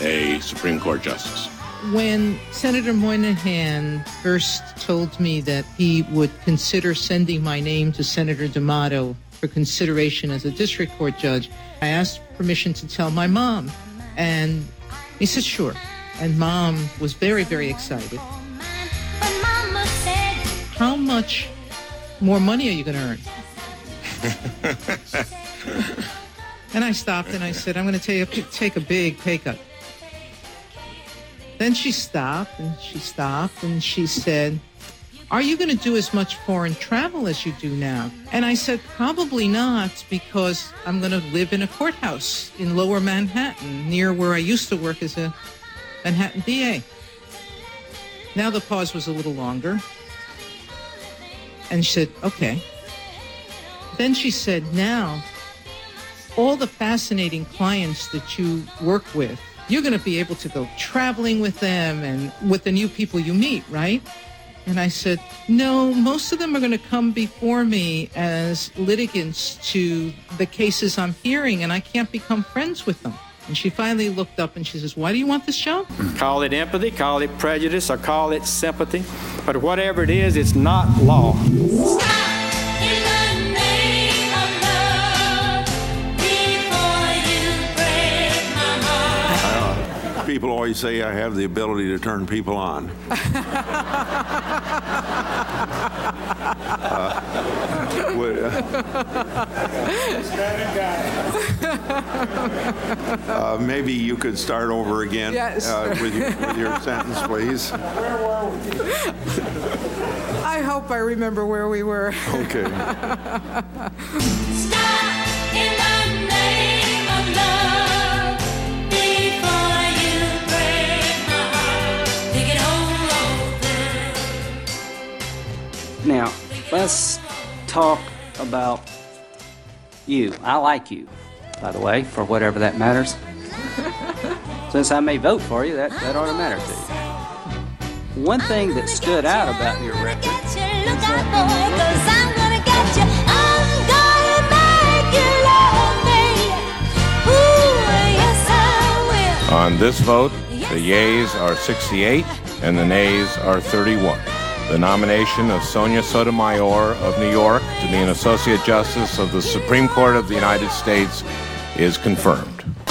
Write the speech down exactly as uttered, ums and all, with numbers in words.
a Supreme Court justice. When Senator Moynihan first told me that he would consider sending my name to Senator D'Amato for consideration as a district court judge, I asked permission to tell my mom. And he said, sure. And Mom was very, very excited. How much more money are you going to earn? And I stopped and I said, I'm going to take a, take a big pay cut. Then she stopped and she stopped and she said, are you going to do as much foreign travel as you do now? And I said, probably not, because I'm going to live in a courthouse in Lower Manhattan, near where I used to work as a Manhattan D A. Now the pause was a little longer. And she said, okay. Then she said, now, all the fascinating clients that you work with, you're going to be able to go traveling with them and with the new people you meet, right? And I said, no, most of them are going to come before me as litigants to the cases I'm hearing, and I can't become friends with them. And she finally looked up and she says, why do you want this job? Call it empathy, call it prejudice, or call it sympathy. But whatever it is, it's not law. People always say I have the ability to turn people on. uh, would, uh, uh, maybe you could start over again. Yes. uh, with, your, with your sentence, please. Where were we? I hope I remember where we were. Okay. Stop in the name of love. Now, let's talk about you. I like you, by the way, for whatever that matters. Since I may vote for you, that, that ought to matter to you. One thing that stood out about your record is that on this vote, the yeas are sixty-eight and the nays are thirty-one. The nomination of Sonia Sotomayor of New York to be an Associate Justice of the Supreme Court of the United States is confirmed.